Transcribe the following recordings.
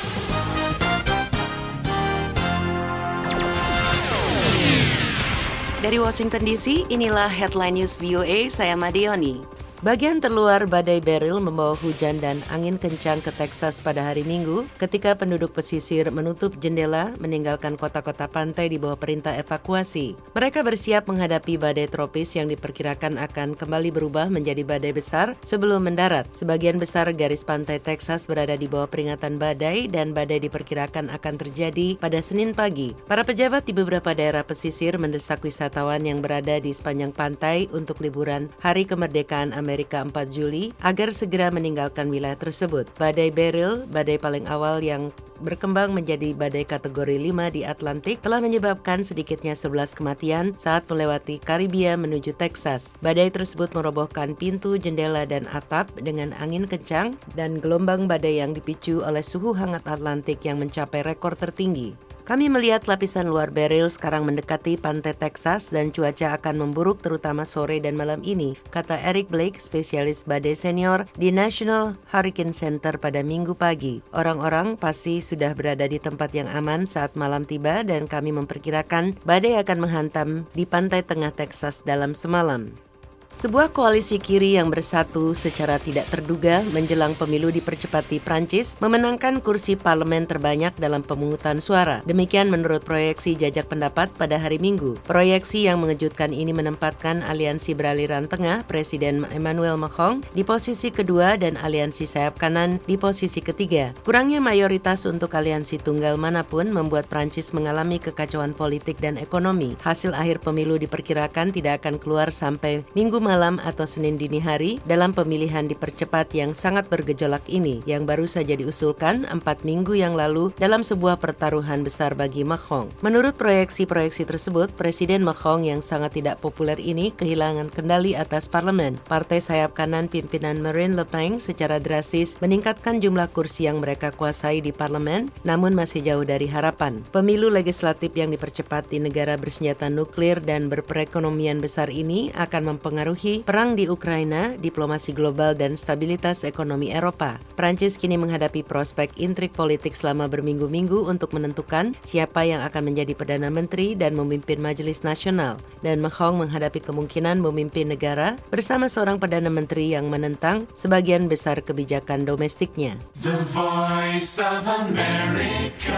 Dari Washington DC, inilah Headline News VOA, saya Madioni. Bagian terluar badai Beryl membawa hujan dan angin kencang ke Texas pada hari Minggu ketika penduduk pesisir menutup jendela meninggalkan kota-kota pantai di bawah perintah evakuasi. Mereka bersiap menghadapi badai tropis yang diperkirakan akan kembali berubah menjadi badai besar sebelum mendarat. Sebagian besar garis pantai Texas berada di bawah peringatan badai dan badai diperkirakan akan terjadi pada Senin pagi. Para pejabat di beberapa daerah pesisir mendesak wisatawan yang berada di sepanjang pantai untuk liburan Hari Kemerdekaan Amerika 4 Juli agar segera meninggalkan wilayah tersebut. Badai Beryl, badai paling awal yang berkembang menjadi badai kategori 5 di Atlantik, telah menyebabkan sedikitnya 11 kematian saat melewati Karibia menuju Texas. Badai tersebut merobohkan pintu, jendela, dan atap dengan angin kencang dan gelombang badai yang dipicu oleh suhu hangat Atlantik yang mencapai rekor tertinggi. Kami melihat lapisan luar Beryl sekarang mendekati pantai Texas dan cuaca akan memburuk terutama sore dan malam ini, kata Eric Blake, spesialis badai senior di National Hurricane Center pada Minggu pagi. Orang-orang pasti sudah berada di tempat yang aman saat malam tiba dan kami memperkirakan badai akan menghantam di pantai tengah Texas dalam semalam. Sebuah koalisi kiri yang bersatu secara tidak terduga menjelang pemilu dipercepat di Prancis memenangkan kursi parlemen terbanyak dalam pemungutan suara. Demikian menurut proyeksi jajak pendapat pada hari Minggu. Proyeksi yang mengejutkan ini menempatkan aliansi beraliran tengah Presiden Emmanuel Macron di posisi kedua dan aliansi sayap kanan di posisi ketiga. Kurangnya mayoritas untuk aliansi tunggal manapun membuat Prancis mengalami kekacauan politik dan ekonomi. Hasil akhir pemilu diperkirakan tidak akan keluar sampai Minggu malam atau Senin dini hari dalam pemilihan dipercepat yang sangat bergejolak ini yang baru saja diusulkan 4 minggu yang lalu dalam sebuah pertaruhan besar bagi Macron. Menurut proyeksi-proyeksi tersebut, Presiden Macron yang sangat tidak populer ini kehilangan kendali atas parlemen. Partai sayap kanan pimpinan Marine Le Pen secara drastis meningkatkan jumlah kursi yang mereka kuasai di parlemen, namun masih jauh dari harapan. Pemilu legislatif yang dipercepat di negara bersenjata nuklir dan berperekonomian besar ini akan mempengaruhi perang di Ukraina, diplomasi global, dan stabilitas ekonomi Eropa. Prancis kini menghadapi prospek intrik politik selama berminggu-minggu untuk menentukan siapa yang akan menjadi Perdana Menteri dan memimpin Majelis Nasional. Dan Macron menghadapi kemungkinan memimpin negara bersama seorang Perdana Menteri yang menentang sebagian besar kebijakan domestiknya. The Voice of America.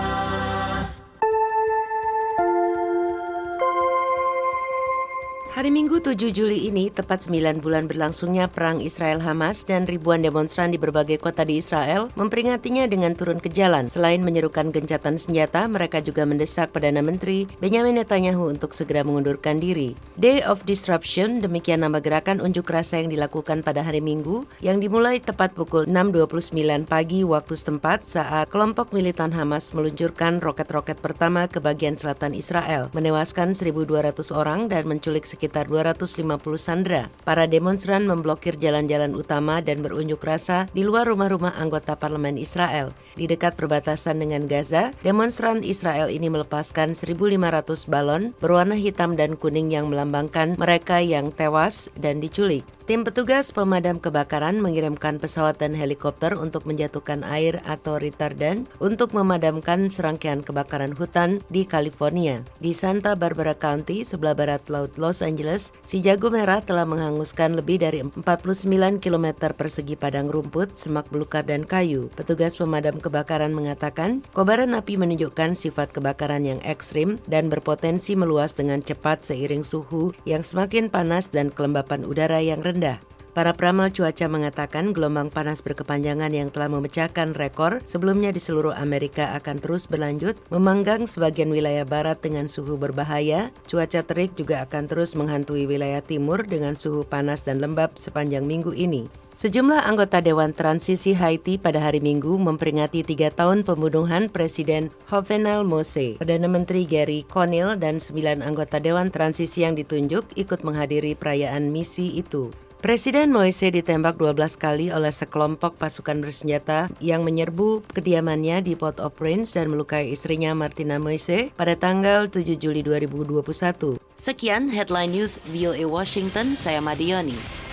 Hari Minggu 7 Juli ini tepat 9 bulan berlangsungnya perang Israel-Hamas dan ribuan demonstran di berbagai kota di Israel memperingatinya dengan turun ke jalan. Selain menyerukan gencatan senjata, mereka juga mendesak Perdana Menteri Benjamin Netanyahu untuk segera mengundurkan diri. Day of Disruption, demikian nama gerakan unjuk rasa yang dilakukan pada hari Minggu yang dimulai tepat pukul 6.29 pagi waktu setempat saat kelompok militan Hamas meluncurkan roket-roket pertama ke bagian selatan Israel, menewaskan 1.200 orang dan menculik sekitar 250 sandera. Para demonstran memblokir jalan-jalan utama dan berunjuk rasa di luar rumah-rumah anggota parlemen Israel. Di dekat perbatasan dengan Gaza, demonstran Israel ini melepaskan 1.500 balon berwarna hitam dan kuning yang melambangkan mereka yang tewas dan diculik. Tim petugas pemadam kebakaran mengirimkan pesawat dan helikopter untuk menjatuhkan air atau retardant untuk memadamkan serangkaian kebakaran hutan di California. Di Santa Barbara County, sebelah barat laut Los Angeles, si jago merah telah menghanguskan lebih dari 49 km persegi padang rumput, semak belukar, dan kayu. Petugas pemadam kebakaran mengatakan, kobaran api menunjukkan sifat kebakaran yang ekstrim dan berpotensi meluas dengan cepat seiring suhu yang semakin panas dan kelembapan udara yang rendah. Para peramal cuaca mengatakan gelombang panas berkepanjangan yang telah memecahkan rekor sebelumnya di seluruh Amerika akan terus berlanjut, memanggang sebagian wilayah barat dengan suhu berbahaya. Cuaca terik juga akan terus menghantui wilayah timur dengan suhu panas dan lembab sepanjang minggu ini. Sejumlah anggota Dewan Transisi Haiti pada hari Minggu memperingati 3 tahun pembunuhan Presiden Jovenel Moise. Perdana Menteri Gary Conille dan 9 anggota Dewan Transisi yang ditunjuk ikut menghadiri perayaan misi itu. Presiden Moise ditembak 12 kali oleh sekelompok pasukan bersenjata yang menyerbu kediamannya di Port-au-Prince dan melukai istrinya Martina Moise pada tanggal 7 Juli 2021. Sekian Headline News VOA Washington, saya Madioni.